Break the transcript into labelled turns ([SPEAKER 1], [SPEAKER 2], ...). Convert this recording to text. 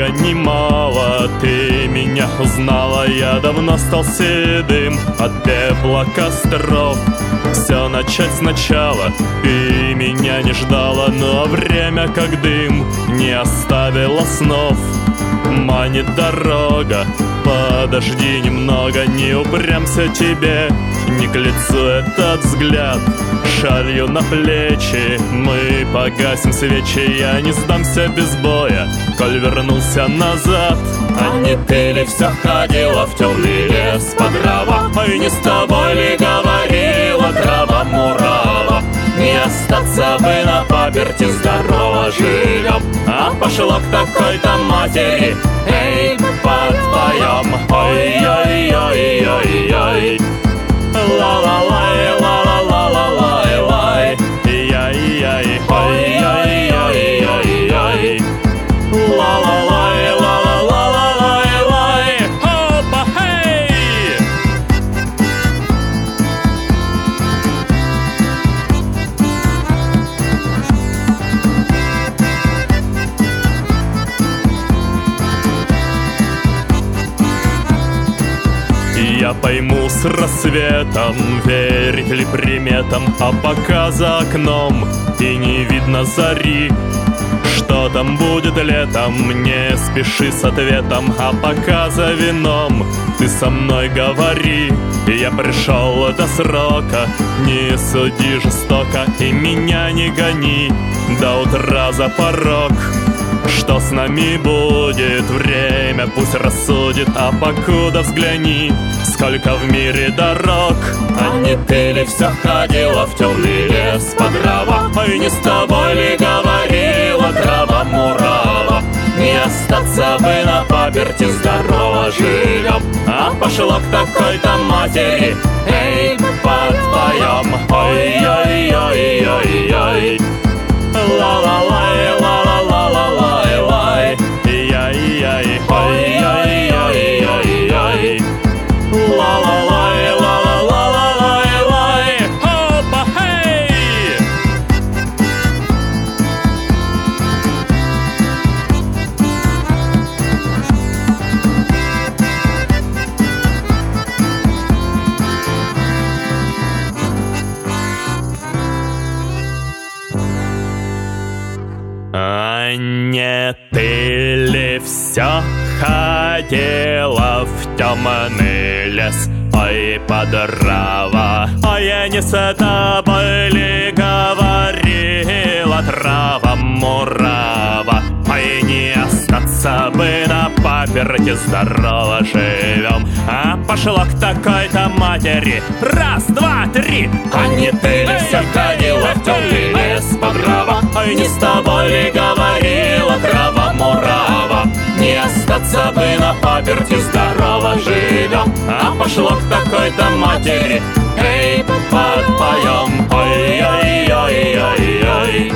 [SPEAKER 1] много ни мало. Ты меня узнала, я давно стал седым от пепла костров. Все начать сначала, ты меня не ждала, но время как дым не оставило снов. Манит дорога, подожди немного, не упрямся тебе, не к лицу этот взгляд. Шалью на плечи мы погасим свечи, я не сдамся без боя, коль вернулся назад. А не ты ли все ходила в темный лес по дрова? Ой, не с тобой ли говорила трава мурава? Не остаться бы на паперти, здорово живем, а пошла к такой-то матери, эй, подпоем. Ой-ой-ой-ой-ой, ла-ла-лай, ла-ла-ла-ла-лай-лай, яй-яй, ой-ой-ой-ой-ой, ла-ла-лай, ла-ла-ла-ла-лай-лай, хопа, хей! Я пойму с рассветом, верить ли приметам, а пока за окном и не видно зари. Что там будет летом, не спеши с ответом, а пока за вином ты со мной говори. Я пришел до срока, не суди жестоко и меня не гони до утра за порог. Что с нами будет, время пусть рассудит, а покуда взгляни, сколько в мире дорог. А не ты ли все ходила в темный лес по дрова? Ой, не с тобой ли говорила трава мурава? Не остаться бы на паперти, здорово живем, а пошла к такой-то матери, эй, подпоем. Ой-ой-ой-ой-ой, ла-ла-лай, ла-ла-ла-ла-лай-лай, яй-яй, ой-ой-ой-ой-ой, ла-ла-лай, ла-ла-ла-ла-лай-лай, хопа, хей! А не ты ли все ходила в темный лес, ой, по дрова? А я не с тобой ли говорила трава мурава? Ой, не остаться бы на паперти, здорово живем, а пошла к такой-то матери, раз, два, три. А не ты ли все ходила в темный лес по дрова? Ой, не с тобой ли говорила трава мурава? Не остаться бы на паперти, здорово живем, а пошла к такой-то матери, эй, подпоем. Ой-ой-ой-ой-ой,